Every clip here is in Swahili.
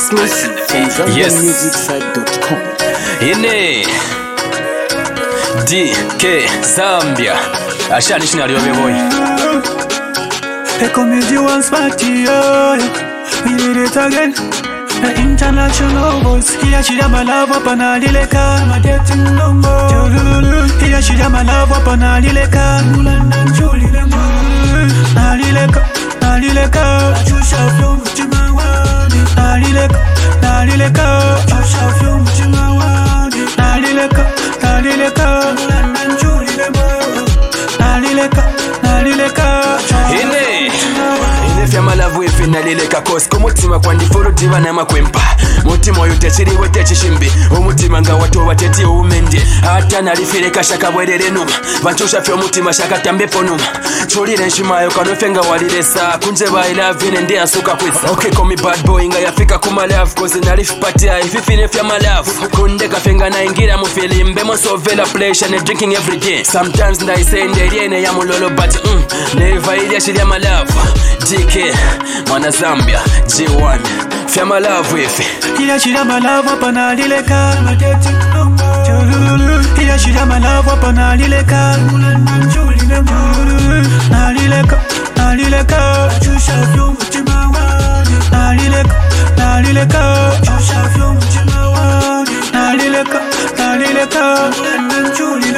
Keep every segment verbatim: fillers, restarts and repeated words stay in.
Exclusive from Yes. Zambian Music Site dot com. Ine D K Zambia Ashani shina liobe boy. Hey, come with you once party, oh, we did it again. The international boys, here she my love up on a dileka, my dating number. Here she my love up on a dileka, Mulan and Julie, Nalileka, Nalileka, you shall feel much in my world. Nalileka, Nalileka, you shall feel much in my world. Nalileka, Nalileka, Mulan and Julie, Nalileka, Nalileka, Ine Ine fyama lavu ife nalileka kosi kumutima kwa ndifuru diva na makwempa mutima oyo tekiriwe tekishimbi omutima nga watu wateti umendi hata nalifireka shaka bwerere numa banchusha fyo mutima shaka tambepo numa chulire nshimayo kanofe nga waliresa kunje ba I love you ndi asuka kwisa okay call me bad boy nga yafika kuma love cause nalifipatia ififine fyama love kunde kafenga na ingira mu filimbe mo sovela pleasure and drinking every day sometimes ndai say nderiene ya mulolo but mm, never ilia shilia my love D K Mwana Zambia G one Fyama love ife Here she my love up on a dileka, my dating number. Here she my love up on a dileka, Mulan and Julie, Nalileka, Nalileka, you shall feel much in my world. Nalileka, Nalileka, you shall feel much in my world. Nalileka, Nalileka, Mulan and Julie,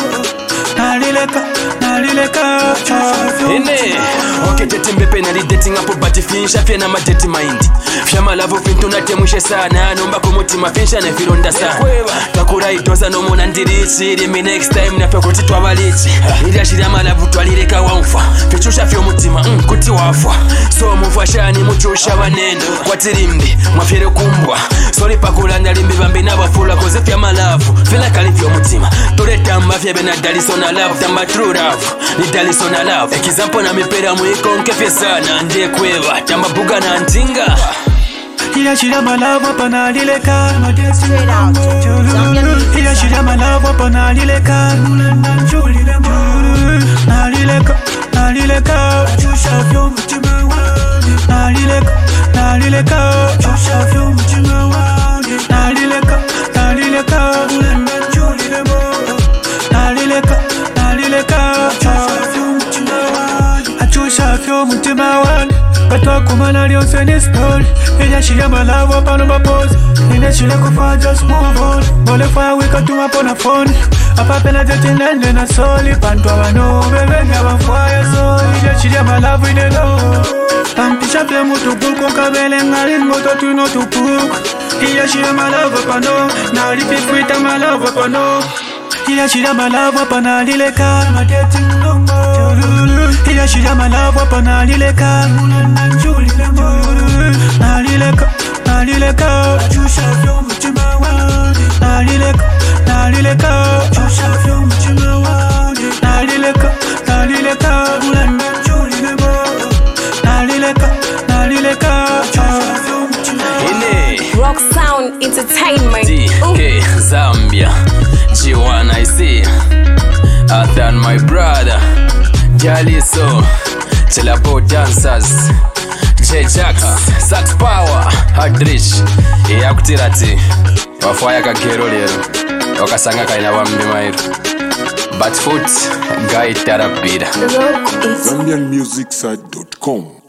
Nalileka, Nalileka, you shall feel much in my world. Okay tete mbepe nali dating apo bati finisha fye na madeti mind fyama love fintu natemushe sana nomba kumutima finisha ne filonda sana takura itosa no mona ndirichi iri mi next time na fyo kuti twabalichi iri ashiri amalavu twalireka wamfa fichusha fyo mutima mm, kuti wafwa so mufashani muchusha banendo kwatirimbi mwafyere kumbwa sori pakulanda limbi bambi nabafula koze fyama love fela kali fyo mutima tuletamba fye bena dalisona love tamba true love ni dalisona love example na mipera muikonke fye sana ndiye kweva tamba buga na ntinga. Here she my love up on a dileka, my dating number. Here she my love up on a dileka, Mulan and Julie, Nalileka, Nalileka, you shall feel much in my world. Nalileka, Nalileka, you shall feel much in my world. Nalileka, Nalileka, Mulan and Julie, Nalileka, Nalileka, you shall feel much in my world. You shall feel much in my world. But talk woman on your send this story. And she my love up on my pose. And then she like a fire, just move on. But if I wake up to up on a phone, I pop in a jetting and then I saw it. And I know, baby, never fire. So, yeah, she my love with the love. I'm Pisha Plamo to book on Cabell and I didn't go to know to book. Yeah, she my love up on no. Now if it's with my love up on no. Yeah, she my love up on a dileka, my dating number. Here she my love up on a dileka, Mulan and Julie, Nalileka, Nalileka, you shall feel much in my world. Nalileka, Nalileka, you shall feel much in my world. Nalileka, Nalileka, Mulan and Julie, Nalileka, Nalileka, you shall feel much in my world. Rock Sound Entertainment. D K Zambia G one I see Athan my brother Jaliso Chilabo dancers J Jax Sax Power Hadrich Yakutirati Wafaya kakero lero Wakasanga kaina wambi mairu But foot Guy Tarapida Rock is Zambian Music Site dot com.